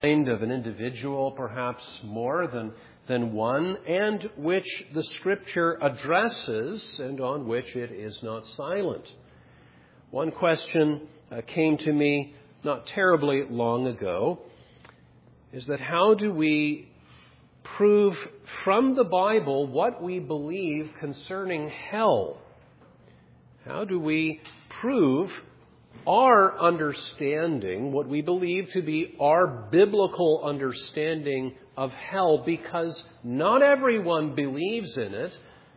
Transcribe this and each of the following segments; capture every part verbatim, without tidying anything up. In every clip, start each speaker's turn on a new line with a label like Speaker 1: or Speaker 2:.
Speaker 1: mind of an individual, perhaps more than, than one, and which the Scripture addresses and on which it is not silent. One question uh, came to me not terribly long ago, is that how do we prove from the Bible what we believe concerning hell? How do we prove our understanding, what we believe to be our biblical understanding of hell? Because not everyone believes in it,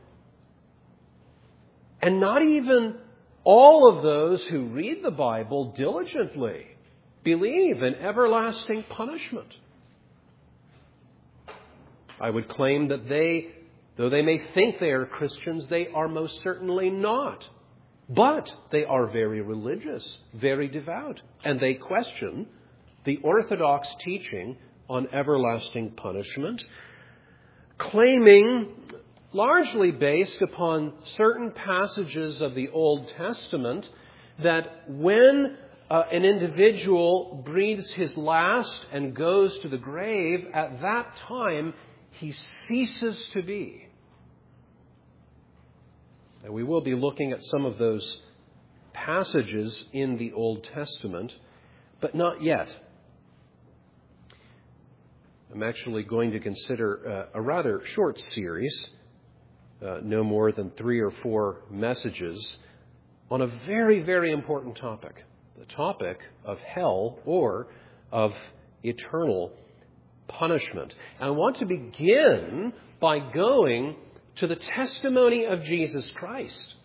Speaker 1: and not even all of those who read the Bible diligently believe in everlasting punishment. I would claim that they, though they may think they are Christians, they are most certainly not. But they are very religious, very devout, and they question the orthodox teaching on everlasting punishment, claiming, largely based upon certain passages of the Old Testament, that when uh, an individual breathes his last and goes to the grave, at that time he ceases to be. And we will be looking at some of those passages in the Old Testament, but not yet. I'm actually going to consider uh, a rather short series, uh, no more than three or four messages, on a very, very important topic, the topic of hell or of eternal punishment. And I want to begin by going to the testimony of Jesus Christ.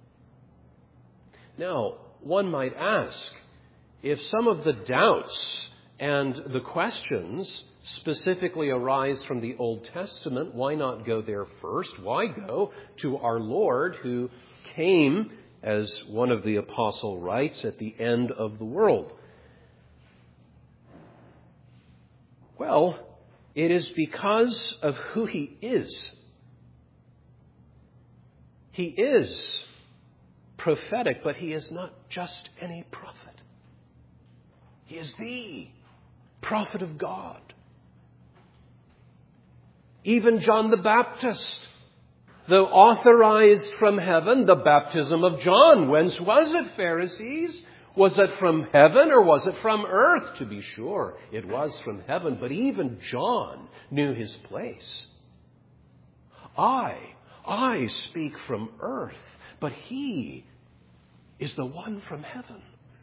Speaker 1: Now, one might ask, if some of the doubts and the questions specifically arise from the Old Testament, why not go there first? Why go to our Lord, who came, as one of the apostle writes, at the end of the world? Well, it is because of who he is. He is prophetic, but he is not just any prophet. He is the prophet of God. Even John the Baptist, though authorized from heaven, the baptism of John, whence was it, Pharisees? Was it from heaven or was it from earth? To be sure, it was from heaven, but even John knew his place. I I speak from earth, but he is the one from heaven.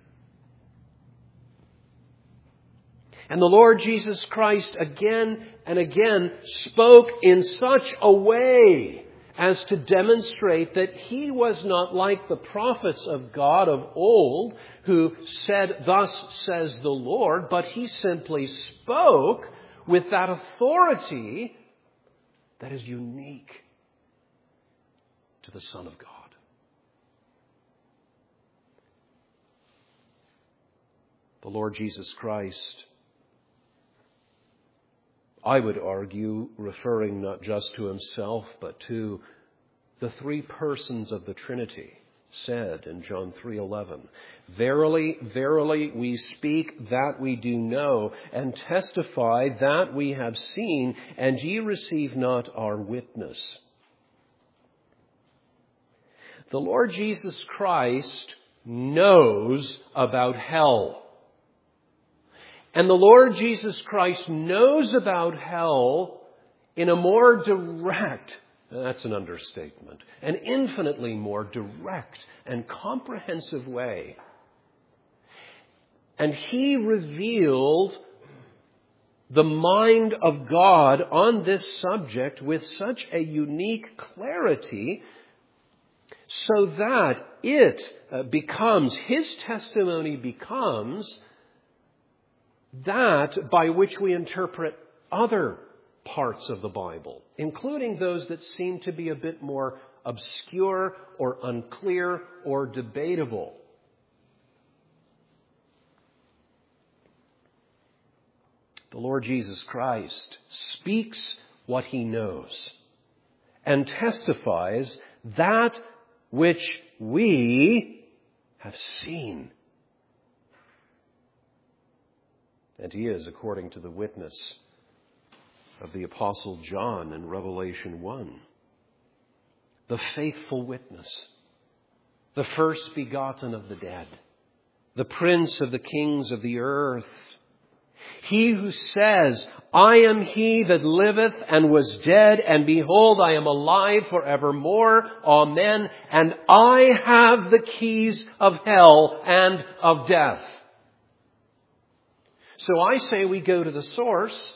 Speaker 1: And the Lord Jesus Christ again and again spoke in such a way as to demonstrate that he was not like the prophets of God of old who said, "Thus says the Lord," but he simply spoke with that authority that is unique to the Son of God. The Lord Jesus Christ, I would argue, referring not just to himself, but to the three persons of the Trinity, said in John three eleven, "Verily, verily, we speak that we do know, and testify that we have seen, and ye receive not our witness." The Lord Jesus Christ knows about hell. And the Lord Jesus Christ knows about hell in a more direct, that's an understatement, an infinitely more direct and comprehensive way. And he revealed the mind of God on this subject with such a unique clarity, so that it becomes, his testimony becomes that by which we interpret other parts of the Bible, including those that seem to be a bit more obscure or unclear or debatable. The Lord Jesus Christ speaks what he knows and testifies that which we have seen. And he is, according to the witness of the Apostle John in Revelation one. The faithful witness, the first begotten of the dead, the prince of the kings of the earth. He who says, I am he that liveth and was dead, and behold, I am alive forevermore. Amen. And I have the keys of hell and of death. So I say we go to the source,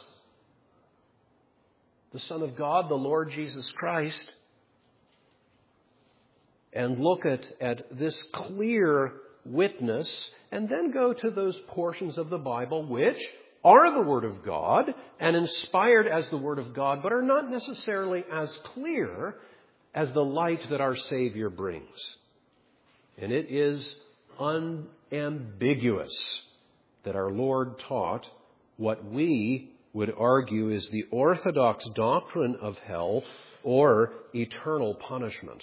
Speaker 1: the Son of God, the Lord Jesus Christ, and look at, at this clear witness, and then go to those portions of the Bible which are the Word of God and inspired as the Word of God, but are not necessarily as clear as the light that our Savior brings. And it is unambiguous that our Lord taught what we would argue is the orthodox doctrine of hell or eternal punishment.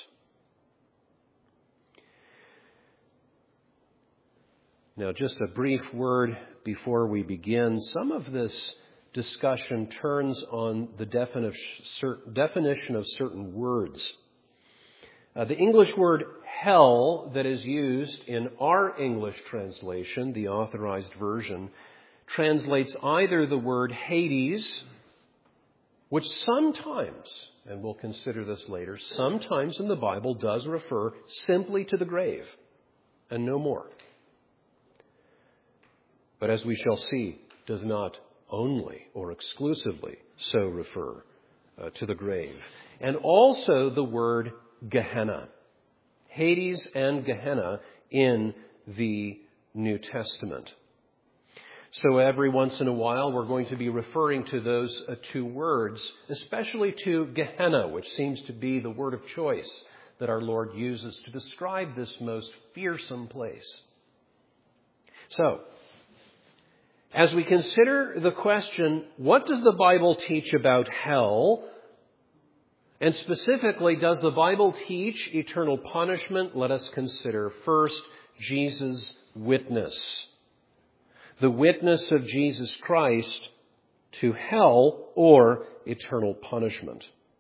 Speaker 1: Now, just a brief word before we begin. Some of this discussion turns on the definition of certain words. Uh, the English word hell that is used in our English translation, the Authorized Version, translates either the word Hades, which sometimes, and we'll consider this later, sometimes in the Bible does refer simply to the grave and no more. But as we shall see, does not only or exclusively so refer uh, to the grave. And also the word Gehenna. Hades and Gehenna in the New Testament. So every once in a while we're going to be referring to those uh, two words, especially to Gehenna, which seems to be the word of choice that our Lord uses to describe this most fearsome place. So, as we consider the question, what does the Bible teach about hell? And specifically, does the Bible teach eternal punishment? Let us consider first Jesus' witness. The witness of Jesus Christ to hell or eternal punishment.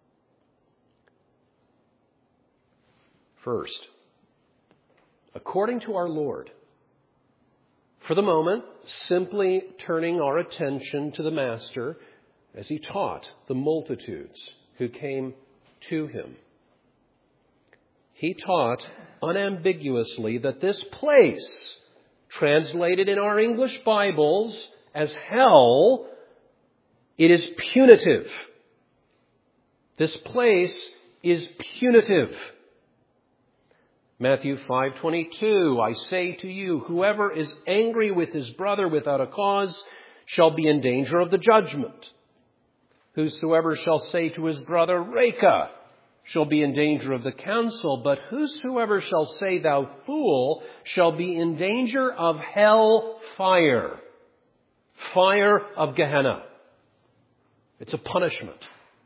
Speaker 1: First, according to our Lord, for the moment, simply turning our attention to the Master as he taught the multitudes who came to him. He taught unambiguously that this place, translated in our English Bibles as hell, it is punitive. This place is punitive. Matthew five twenty-two, I say to you, whoever is angry with his brother without a cause shall be in danger of the judgment. Whosoever shall say to his brother, Reka, shall be in danger of the council. But whosoever shall say, thou fool, shall be in danger of hell fire. Fire of Gehenna. It's a punishment.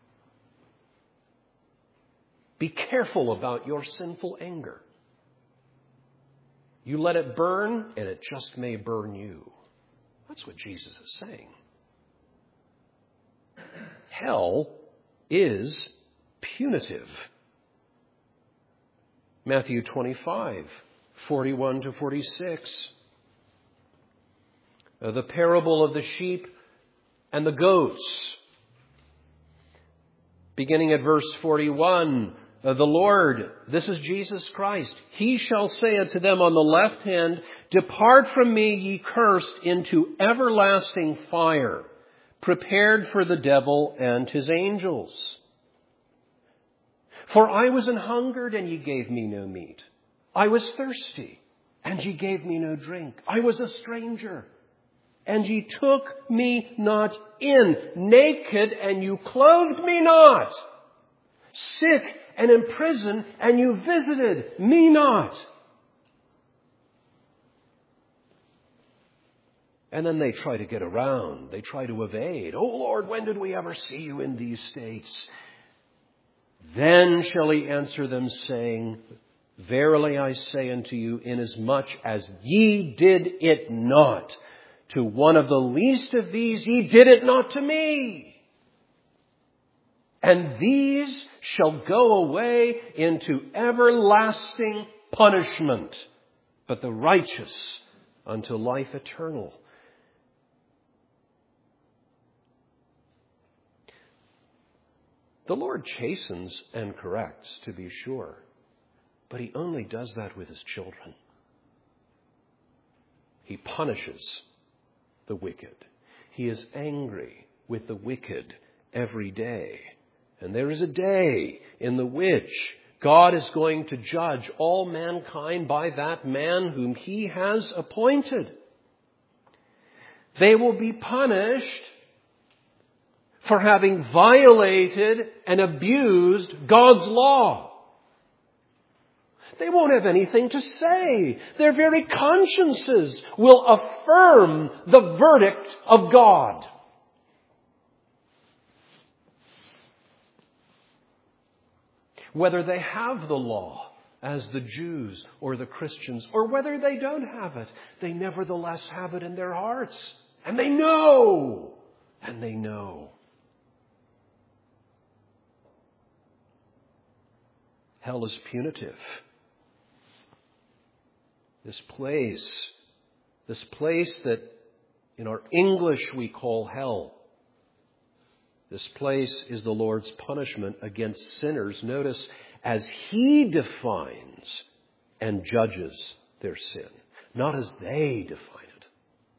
Speaker 1: Be careful about your sinful anger. You let it burn, and it just may burn you. That's what Jesus is saying. Hell is punitive. Matthew twenty-five, forty-one to forty-six. Uh, the parable of the sheep and the goats. Beginning at verse forty-one, uh, the Lord, this is Jesus Christ, he shall say unto them on the left hand, depart from me, ye cursed, into everlasting fire, prepared for the devil and his angels. For I was an hungered, and ye gave me no meat. I was thirsty, and ye gave me no drink. I was a stranger, and ye took me not in. Naked, and you clothed me not. Sick and in prison, and you visited me not. And then they try to get around. They try to evade. Oh Lord, when did we ever see you in these states? Then shall he answer them, saying, verily I say unto you, inasmuch as ye did it not to one of the least of these ye did it not to me. And these shall go away into everlasting punishment, but the righteous unto life eternal. The Lord chastens and corrects, to be sure, but He only does that with His children. He punishes the wicked. He is angry with the wicked every day. And there is a day in the which God is going to judge all mankind by that man whom He has appointed. They will be punished for having violated and abused God's law. They won't have anything to say. Their very consciences will affirm the verdict of God. Whether they have the law, as the Jews or the Christians, or whether they don't have it, they nevertheless have it in their hearts. And they know. And they know. Hell is punitive. This place, this place that in our English we call hell, this place is the Lord's punishment against sinners. Notice, as He defines and judges their sin, not as they define it.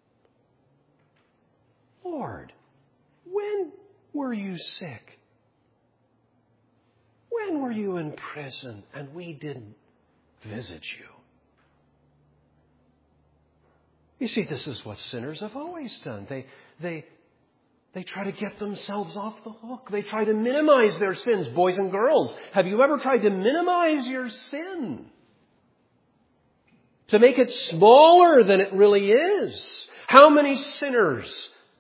Speaker 1: Lord, when were you sick? When were you in prison and we didn't visit you? You see, this is what sinners have always done. They, they, they try to get themselves off the hook. They try to minimize their sins. Boys and girls, have you ever tried to minimize your sin? To make it smaller than it really is? How many sinners,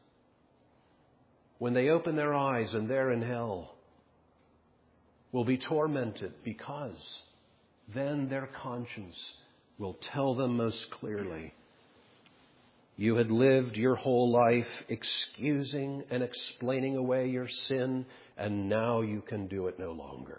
Speaker 1: when they open their eyes and they're in hell, will be tormented because then their conscience will tell them most clearly, you had lived your whole life excusing and explaining away your sin, and now you can do it no longer.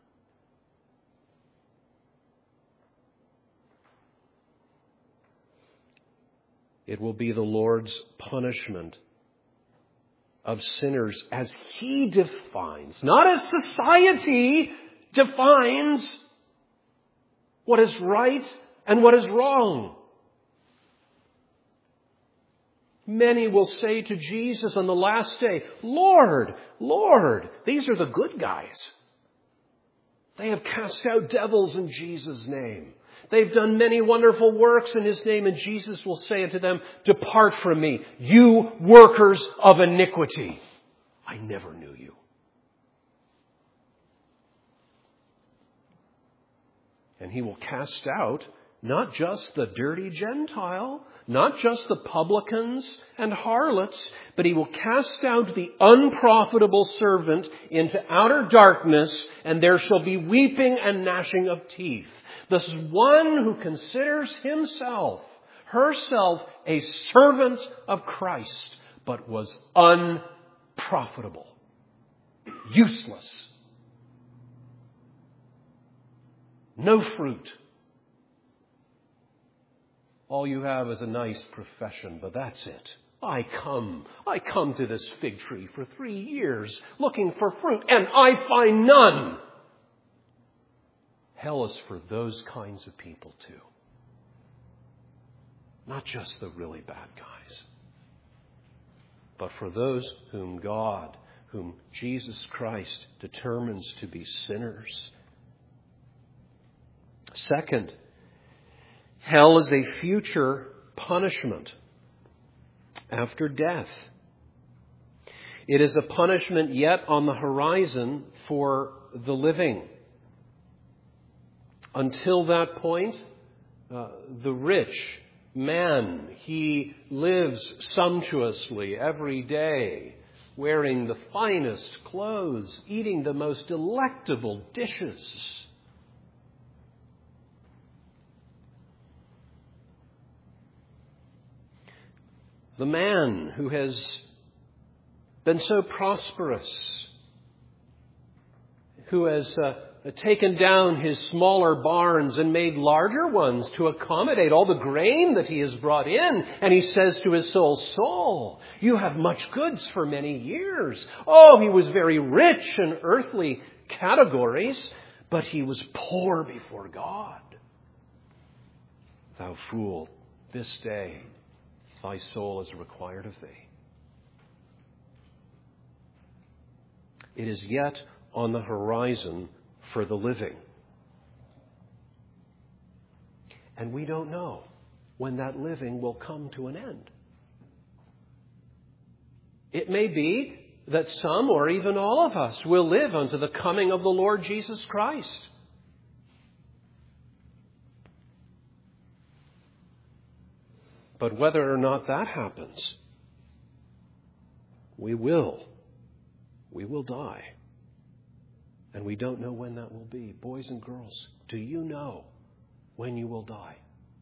Speaker 1: It will be the Lord's punishment of sinners as He defines, not as society defines what is right and what is wrong. Many will say to Jesus on the last day, Lord, Lord, these are the good guys. They have cast out devils in Jesus' name. They've done many wonderful works in His name, and Jesus will say unto them, depart from me, you workers of iniquity. I never knew you. And He will cast out not just the dirty Gentile, not just the publicans and harlots, but He will cast out the unprofitable servant into outer darkness, and there shall be weeping and gnashing of teeth. This one who considers himself, herself, a servant of Christ, but was unprofitable, useless, no fruit. All you have is a nice profession, but that's it. I come, I come to this fig tree for three years looking for fruit, and I find none. Hell is for those kinds of people too. Not just the really bad guys, but for those whom God, whom Jesus Christ determines to be sinners. Second, hell is a future punishment after death. It is a punishment yet on the horizon for the living. Until that point, uh, the rich man, he lives sumptuously every day, wearing the finest clothes, eating the most delectable dishes. The man who has been so prosperous, who has uh, taken down his smaller barns and made larger ones to accommodate all the grain that he has brought in. And he says to his soul, "Soul, you have much goods for many years." Oh, he was very rich in earthly categories, but he was poor before God. "Thou fool, this day thy soul is required of thee." It is yet on the horizon for the living. And we don't know when that living will come to an end. It may be that some or even all of us will live unto the coming of the Lord Jesus Christ. But whether or not that happens, we will. We will die. And we don't know when that will be. Boys and girls, do you know when you will die?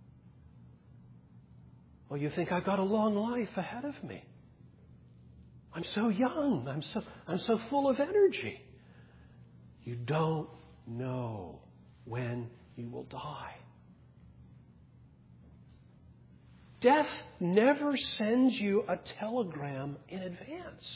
Speaker 1: Oh, you think I've got a long life ahead of me. I'm so young. I'm so, I'm so full of energy. You don't know when you will die. Death never sends you a telegram in advance.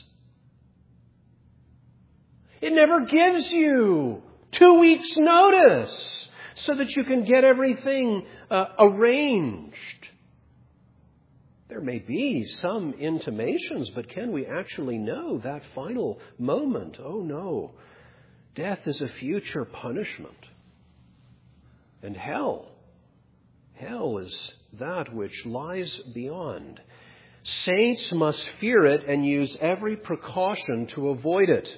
Speaker 1: It never gives you two weeks' notice so that you can get everything uh, arranged. There may be some intimations, but can we actually know that final moment? Oh no. Death is a future punishment. And hell, hell is that which lies beyond. Saints must fear it and use every precaution to avoid it.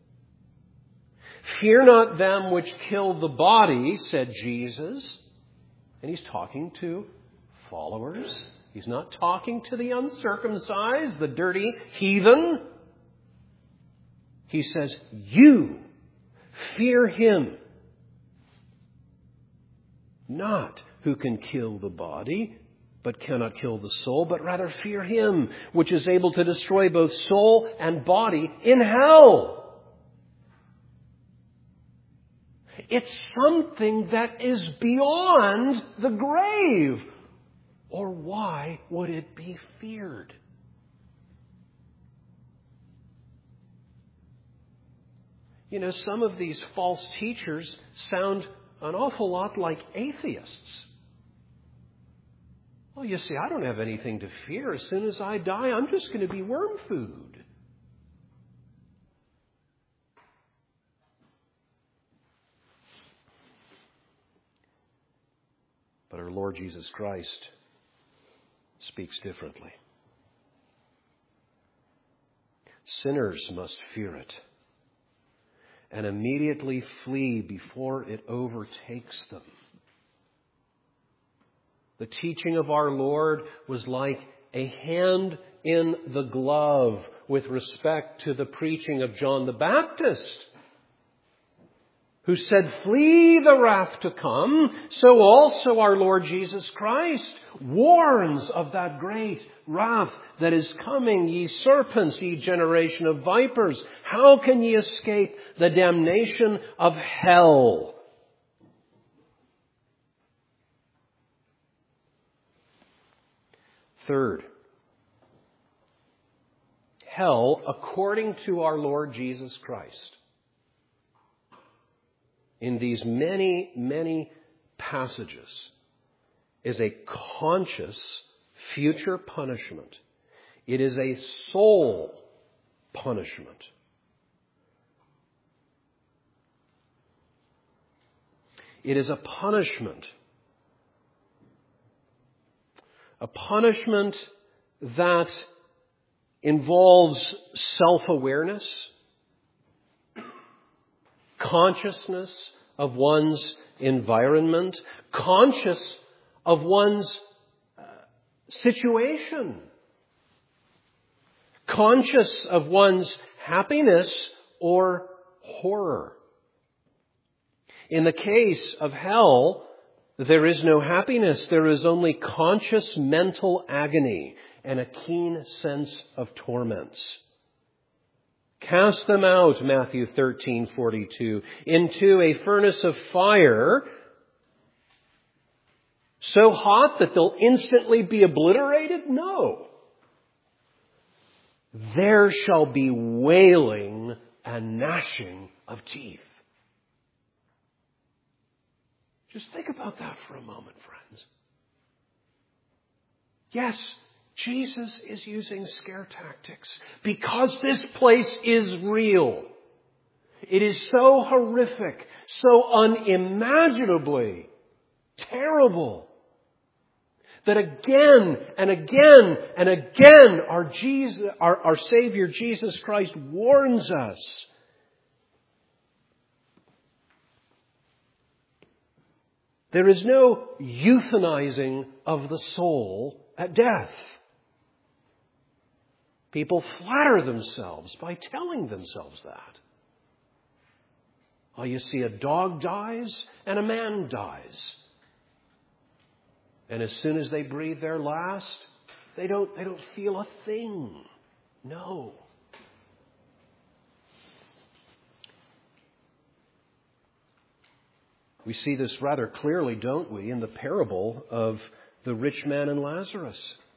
Speaker 1: "Fear not them which kill the body," said Jesus. And he's talking to followers. He's not talking to the uncircumcised, the dirty heathen. He says, "You fear him. Not who can kill the body, but cannot kill the soul, but rather fear him, which is able to destroy both soul and body in hell." It's something that is beyond the grave. Or why would it be feared? You know, some of these false teachers sound an awful lot like atheists. Well, you see, I don't have anything to fear. As soon as I die, I'm just going to be worm food. But our Lord Jesus Christ speaks differently. Sinners must fear it and immediately flee before it overtakes them. The teaching of our Lord was like a hand in the glove with respect to the preaching of John the Baptist, who said, "Flee the wrath to come." So also our Lord Jesus Christ warns of that great wrath that is coming. "Ye serpents, ye generation of vipers, how can ye escape the damnation of hell?" Third, hell, according to our Lord Jesus Christ, in these many, many passages, is a conscious future punishment. It is a soul punishment. It is a punishment. A punishment that involves self-awareness, consciousness of one's environment, conscious of one's uh, situation, conscious of one's happiness or horror. In the case of hell, there is no happiness. There is only conscious mental agony. and a keen sense of torments. Cast them out, Matthew thirteen forty-two, into a furnace of fire so hot that they'll instantly be obliterated? No. There shall be wailing and gnashing of teeth. Just think about that for a moment, friends. Yes, Jesus is using scare tactics because this place is real. It is so horrific, so unimaginably terrible that again and again and again our Jesus, our, our Savior Jesus Christ warns us. There is no euthanizing of the soul at death. People flatter themselves by telling themselves that. Oh, you see, a dog dies and a man dies. And as soon as they breathe their last, they don't, they don't feel a thing. No. We see this rather clearly, don't we, in the parable of the rich man and Lazarus.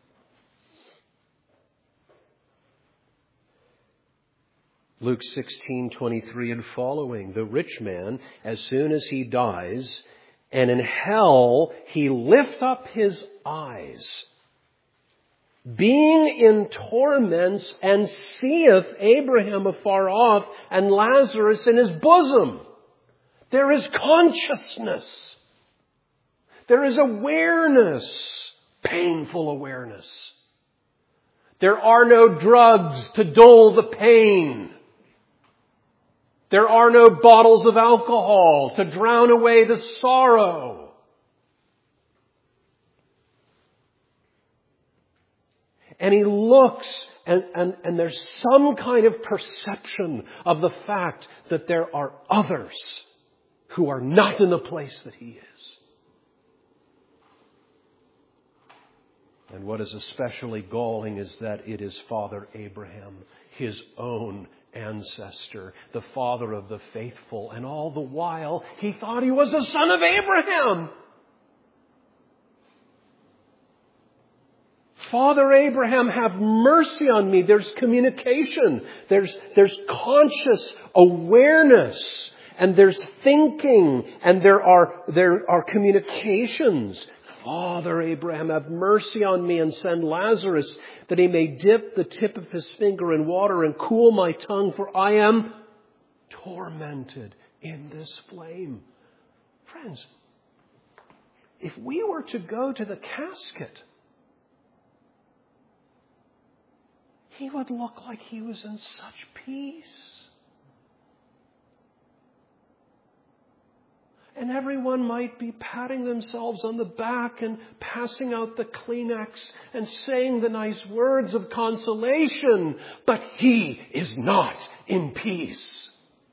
Speaker 1: Luke sixteen twenty-three and following. The rich man, as soon as he dies, and in hell he lift up his eyes, being in torments, and seeth Abraham afar off and Lazarus in his bosom. There is consciousness. There is awareness, painful awareness. There are no drugs to dull the pain. There are no bottles of alcohol to drown away the sorrow. And he looks, and, and, and there's some kind of perception of the fact that there are others who are not in the place that he is. And what is especially galling is that it is Father Abraham, his own ancestor, the father of the faithful, and all the while he thought he was a son of Abraham. Father Abraham, have mercy on me. There's communication. There's, there's conscious awareness. And there's thinking. And there are, there are communications. Father Abraham, have mercy on me and send Lazarus that he may dip the tip of his finger in water and cool my tongue, for I am tormented in this flame. Friends, if we were to go to the casket, he would look like he was in such peace. And everyone might be patting themselves on the back and passing out the Kleenex and saying the nice words of consolation. But he is not in peace.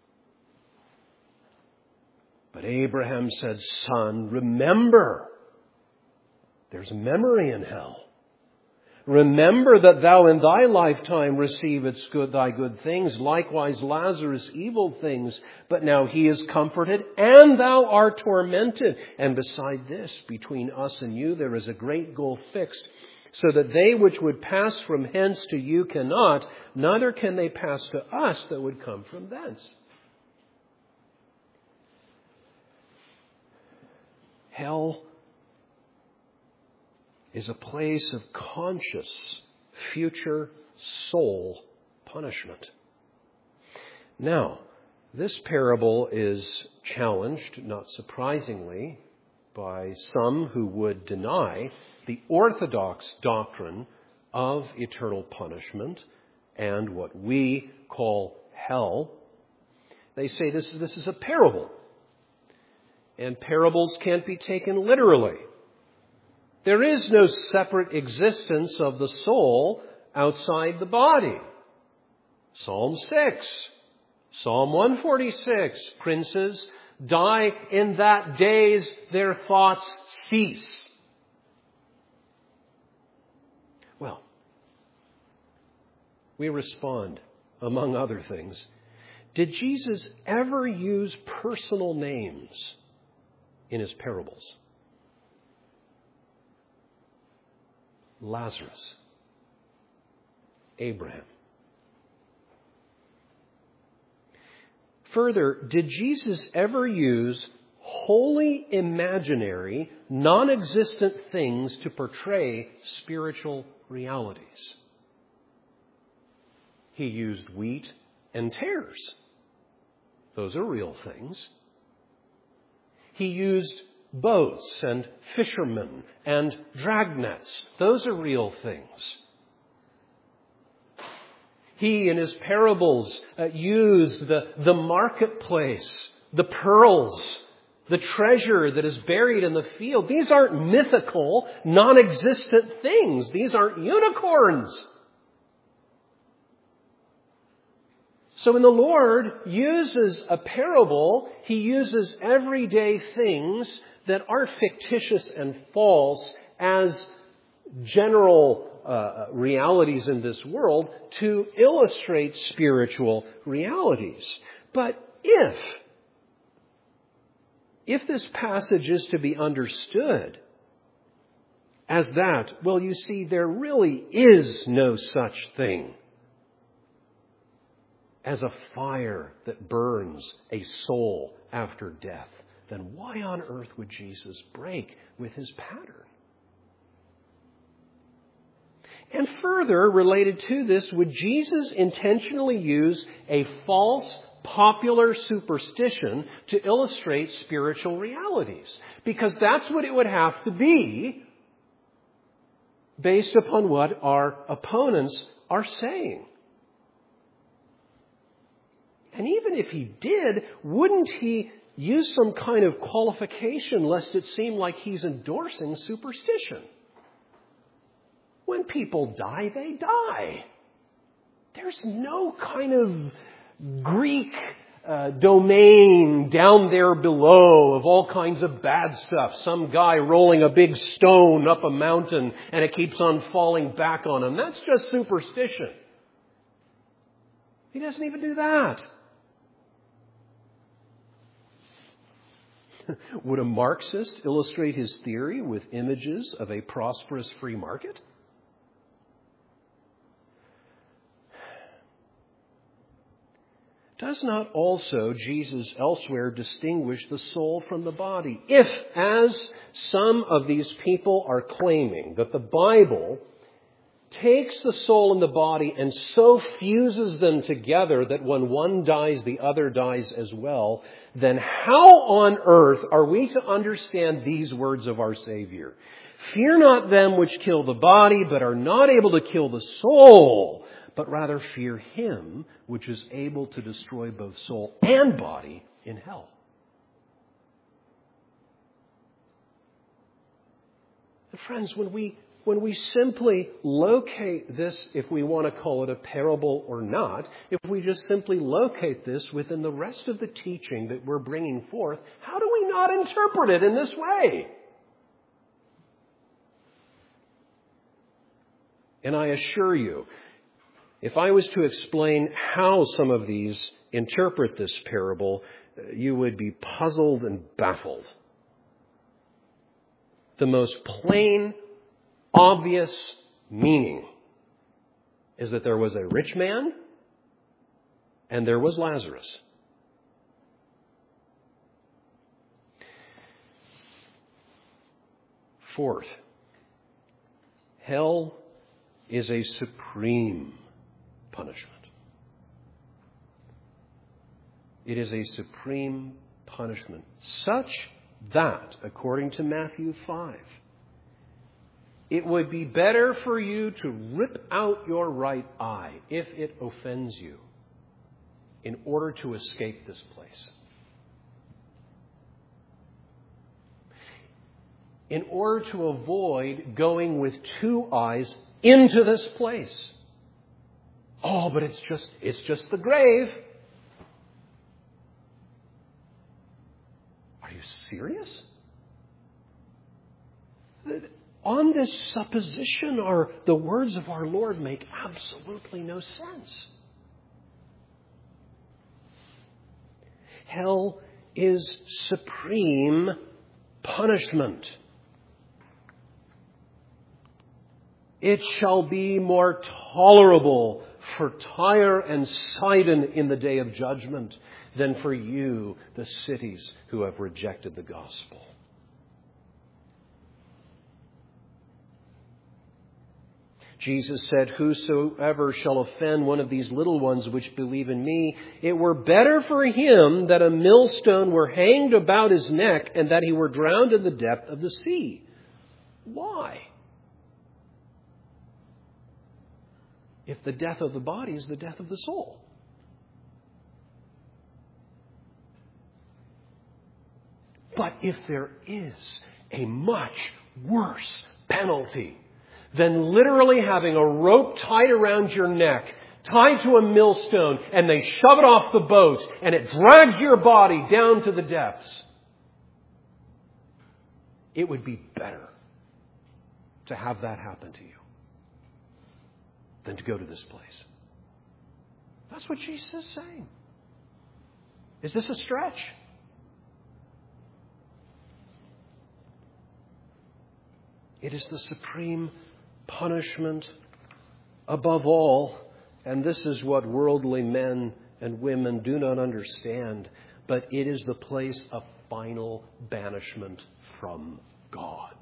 Speaker 1: But Abraham said, son, remember, there's memory in hell. Remember that thou in thy lifetime receivedst good, thy good things, likewise Lazarus evil things, but now he is comforted and thou art tormented. And beside this, between us and you, there is a great gulf fixed, so that they which would pass from hence to you cannot, neither can they pass to us that would come from thence. Hell is a place of conscious future soul punishment. Now, this parable is challenged, not surprisingly, by some who would deny the orthodox doctrine of eternal punishment and what we call hell. They say this, this is a parable, and parables can't be taken literally. There is no separate existence of the soul outside the body. Psalm six, Psalm one forty-six, princes die in that days their thoughts cease. Well, we respond, among other things, did Jesus ever use personal names in his parables? Lazarus, Abraham. Further, did Jesus ever use wholly imaginary, non-existent things to portray spiritual realities? He used wheat and tares. Those are real things. He used boats and fishermen and dragnets. Those are real things. He, in his parables, uh, used the, the marketplace, the pearls, the treasure that is buried in the field. These aren't mythical, non-existent things. These aren't unicorns. So when the Lord uses a parable, he uses everyday things that are fictitious and false as general uh, realities in this world to illustrate spiritual realities. But if, if this passage is to be understood as that, well, you see, there really is no such thing as a fire that burns a soul after death, then why on earth would Jesus break with his pattern? And further, related to this, would Jesus intentionally use a false, popular superstition to illustrate spiritual realities? Because that's what it would have to be based upon what our opponents are saying. And even if he did, wouldn't he use some kind of qualification lest it seem like he's endorsing superstition? When people die, they die. There's no kind of Greek uh, domain down there below of all kinds of bad stuff. Some guy rolling a big stone up a mountain and it keeps on falling back on him. That's just superstition. He doesn't even do that. Would a Marxist illustrate his theory with images of a prosperous free market? Does not also Jesus elsewhere distinguish the soul from the body? If, as some of these people are claiming, that the Bible takes the soul and the body and so fuses them together that when one dies, the other dies as well, then how on earth are we to understand these words of our Savior? Fear not them which kill the body, but are not able to kill the soul, but rather fear him which is able to destroy both soul and body in hell. And friends, when we When we simply locate this, if we want to call it a parable or not, if we just simply locate this within the rest of the teaching that we're bringing forth, how do we not interpret it in this way? And I assure you, if I was to explain how some of these interpret this parable, you would be puzzled and baffled. The most plain, obvious meaning is that there was a rich man and there was Lazarus. Fourth, hell is a supreme punishment. It is a supreme punishment, such that, according to Matthew five, it would be better for you to rip out your right eye if it offends you in order to escape this place. In order to avoid going with two eyes into this place. Oh, but it's just, it's just the grave. Are you serious? On this supposition, our, the words of our Lord make absolutely no sense. Hell is supreme punishment. It shall be more tolerable for Tyre and Sidon in the day of judgment than for you, the cities who have rejected the gospel. Jesus said, whosoever shall offend one of these little ones which believe in me, it were better for him that a millstone were hanged about his neck and that he were drowned in the depth of the sea. Why? If the death of the body is the death of the soul. But if there is a much worse penalty than literally having a rope tied around your neck, tied to a millstone, and they shove it off the boat, and it drags your body down to the depths, it would be better to have that happen to you than to go to this place. That's what Jesus is saying. Is this a stretch? It is the supreme punishment above all, and this is what worldly men and women do not understand, but it is the place of final banishment from God.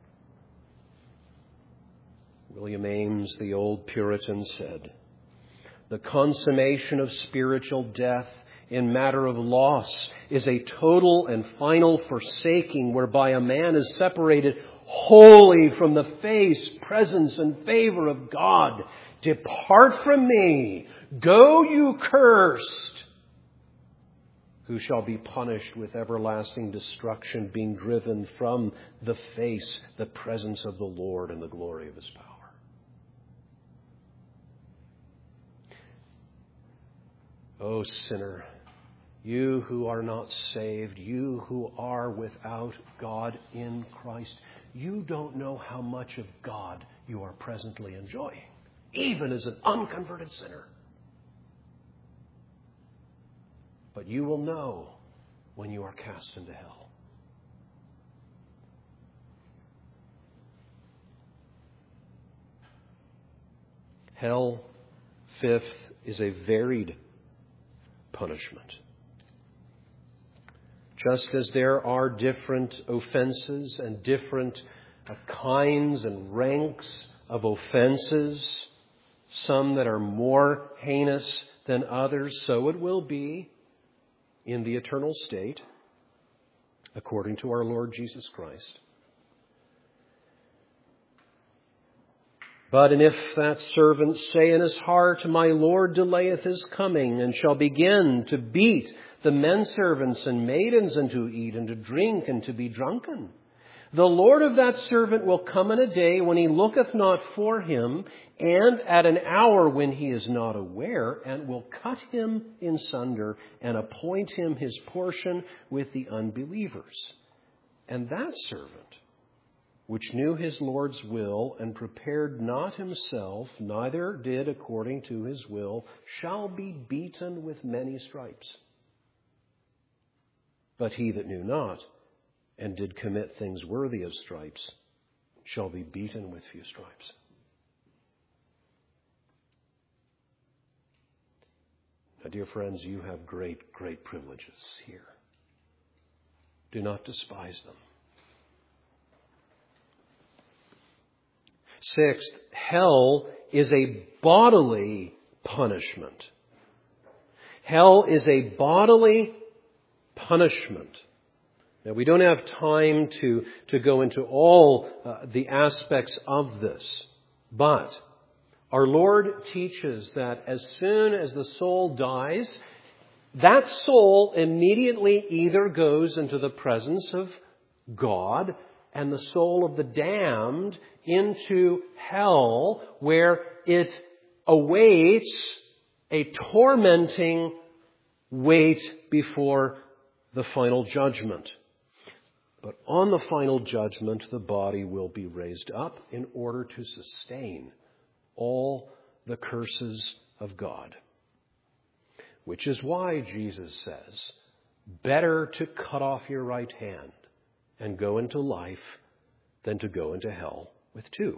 Speaker 1: William Ames, the old Puritan, said, "The consummation of spiritual death in matter of loss is a total and final forsaking whereby a man is separated wholly from the face, presence, and favor of God. Depart from me, go you cursed, who shall be punished with everlasting destruction, being driven from the face, the presence of the Lord, and the glory of his power." O sinner, you who are not saved, you who are without God in Christ, you don't know how much of God you are presently enjoying, even as an unconverted sinner. But you will know when you are cast into hell. Hell, fifth, is a varied punishment. Just as there are different offenses and different uh, kinds and ranks of offenses, some that are more heinous than others, so it will be in the eternal state, according to our Lord Jesus Christ. But and if that servant say in his heart, my Lord delayeth his coming, and shall begin to beat the men servants and maidens, and to eat and to drink and to be drunken, the Lord of that servant will come in a day when he looketh not for him, and at an hour when he is not aware, and will cut him in sunder, and appoint him his portion with the unbelievers. And that servant, which knew his Lord's will, and prepared not himself, neither did according to his will, shall be beaten with many stripes. But he that knew not, and did commit things worthy of stripes, shall be beaten with few stripes. Now, dear friends, you have great, great privileges here. Do not despise them. Sixth, hell is a bodily punishment. Hell is a bodily punishment. Now, we don't have time to, to go into all uh, the aspects of this, but our Lord teaches that as soon as the soul dies, that soul immediately either goes into the presence of God and the soul of the damned into hell, where it awaits a tormenting wait before the final judgment. But on the final judgment, the body will be raised up in order to sustain all the curses of God. Which is why Jesus says, better to cut off your right hand and go into life than to go into hell with two.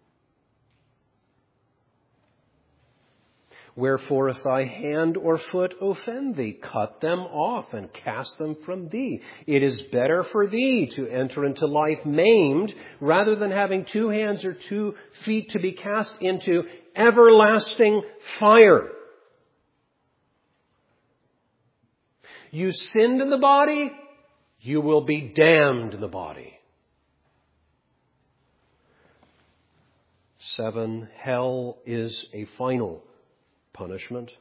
Speaker 1: Wherefore, if thy hand or foot offend thee, cut them off and cast them from thee. It is better for thee to enter into life maimed rather than having two hands or two feet to be cast into everlasting fire. You sinned in the body, you will be damned in the body. Seven, hell is a final punishment.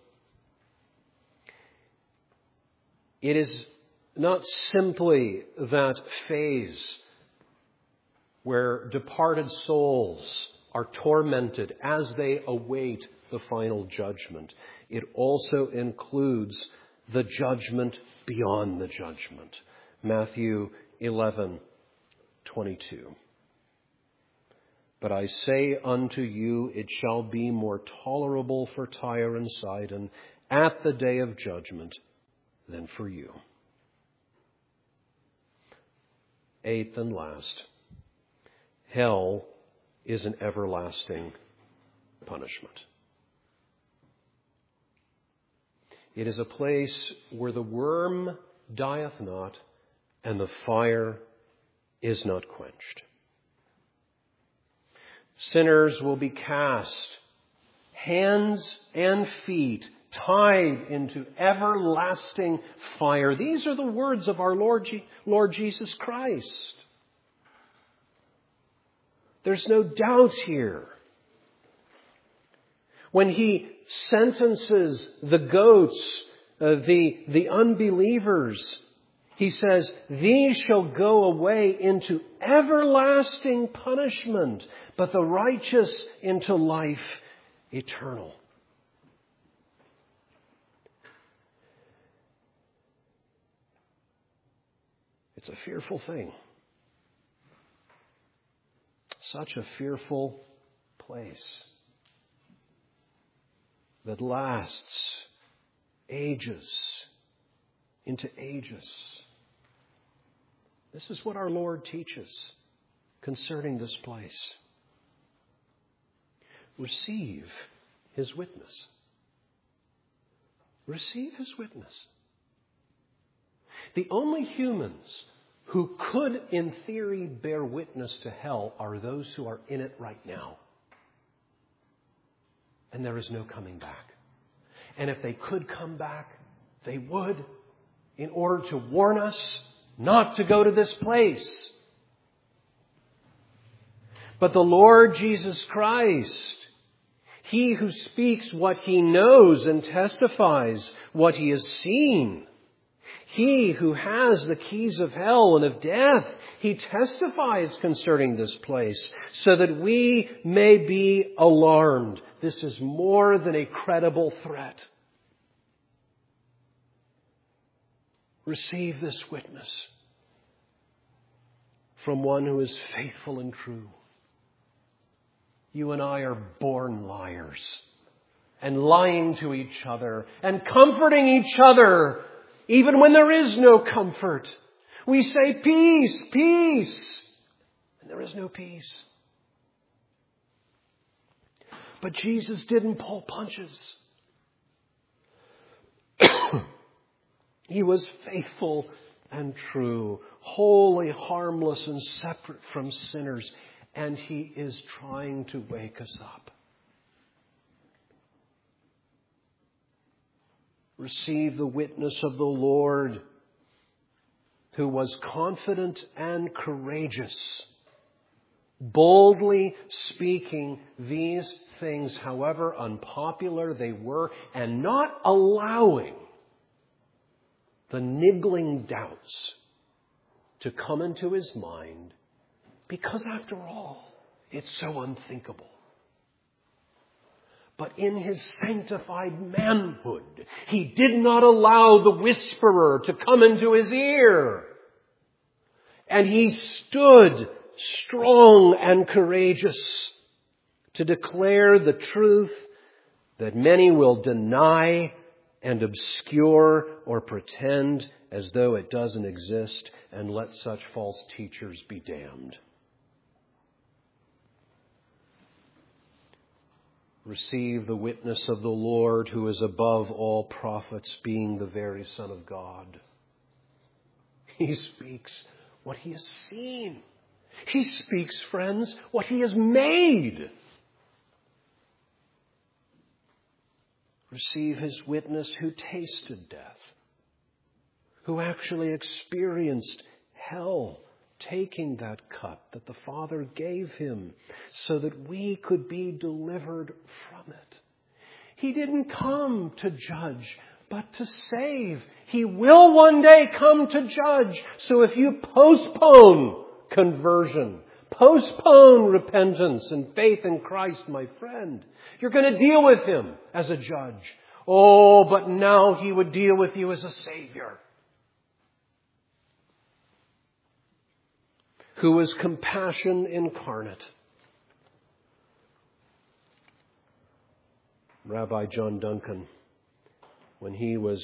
Speaker 1: It is not simply that phase where departed souls are tormented as they await the final judgment. It also includes the judgment beyond the judgment. Matthew eleven twenty-two. But I say unto you, it shall be more tolerable for Tyre and Sidon at the day of judgment than for you. Eighth and last, hell is an everlasting punishment. It is a place where the worm dieth not and the fire is not quenched. Sinners will be cast, hands and feet tied into everlasting fire. These are the words of our Lord, Je- Lord Jesus Christ. There's no doubt here. When he sentences the goats, uh, the, the unbelievers, he says, these shall go away into everlasting punishment, but the righteous into life eternal. It's a fearful thing. Such a fearful place that lasts ages into ages. This is what our Lord teaches concerning this place. Receive his witness. Receive his witness. The only humans who could, in theory, bear witness to hell are those who are in it right now. And there is no coming back. And if they could come back, they would, in order to warn us not to go to this place. But the Lord Jesus Christ, he who speaks what he knows and testifies what he has seen, he who has the keys of hell and of death, he testifies concerning this place so that we may be alarmed. This is more than a credible threat. Receive this witness from one who is faithful and true. You and I are born liars and lying to each other and comforting each other even when there is no comfort. We say peace, peace, and there is no peace. But Jesus didn't pull punches. He was faithful and true, wholly harmless and separate from sinners, and he is trying to wake us up. Receive the witness of the Lord, who was confident and courageous, boldly speaking these things, however unpopular they were, and not allowing the niggling doubts to come into his mind, because after all, it's so unthinkable. But in his sanctified manhood, he did not allow the whisperer to come into his ear. And he stood strong and courageous to declare the truth that many will deny and obscure or pretend as though it doesn't exist, and let such false teachers be damned. Receive the witness of the Lord, who is above all prophets, being the very Son of God. He speaks what he has seen. He speaks, friends, what he has made. Receive his witness who tasted death, who actually experienced hell, taking that cup that the Father gave him so that we could be delivered from it. He didn't come to judge, but to save. He will one day come to judge. So if you postpone conversion, postpone repentance and faith in Christ, my friend, you're going to deal with him as a judge. Oh, but now he would deal with you as a Savior, who is compassion incarnate. Rabbi John Duncan, when he was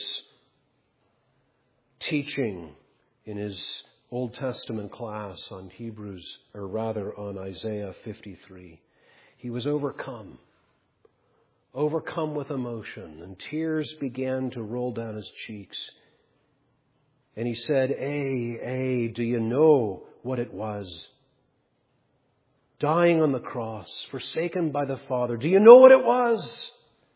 Speaker 1: teaching in his Old Testament class on Hebrews, or rather on Isaiah fifty-three, he was overcome, overcome with emotion, and tears began to roll down his cheeks. And he said, "Ay, ay, do you know what it was? Dying on the cross, forsaken by the Father. Do you know what it was?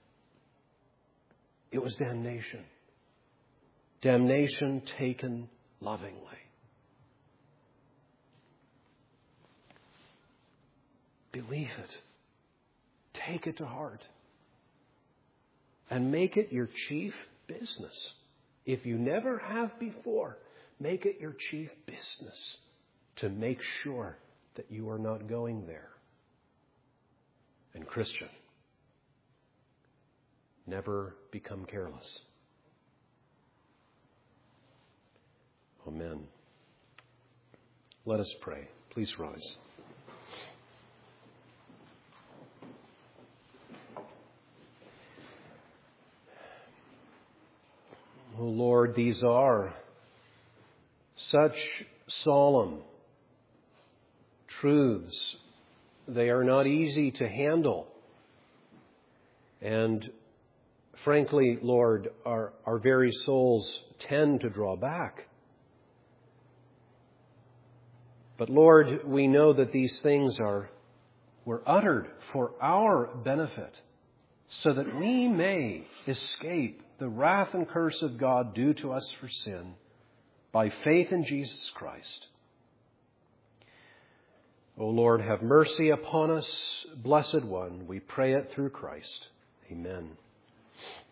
Speaker 1: It was damnation. Damnation taken lovingly." Believe it. Take it to heart. And make it your chief business. If you never have before, make it your chief business to make sure that you are not going there. And Christian, never become careless. Amen. Let us pray. Please rise. Oh Lord, these are such solemn truths. They are not easy to handle. And frankly, Lord, our, our very souls tend to draw back. But Lord, we know that these things are were uttered for our benefit, so that we may escape the wrath and curse of God due to us for sin by faith in Jesus Christ. O Lord, have mercy upon us, Blessed One. We pray it through Christ. Amen.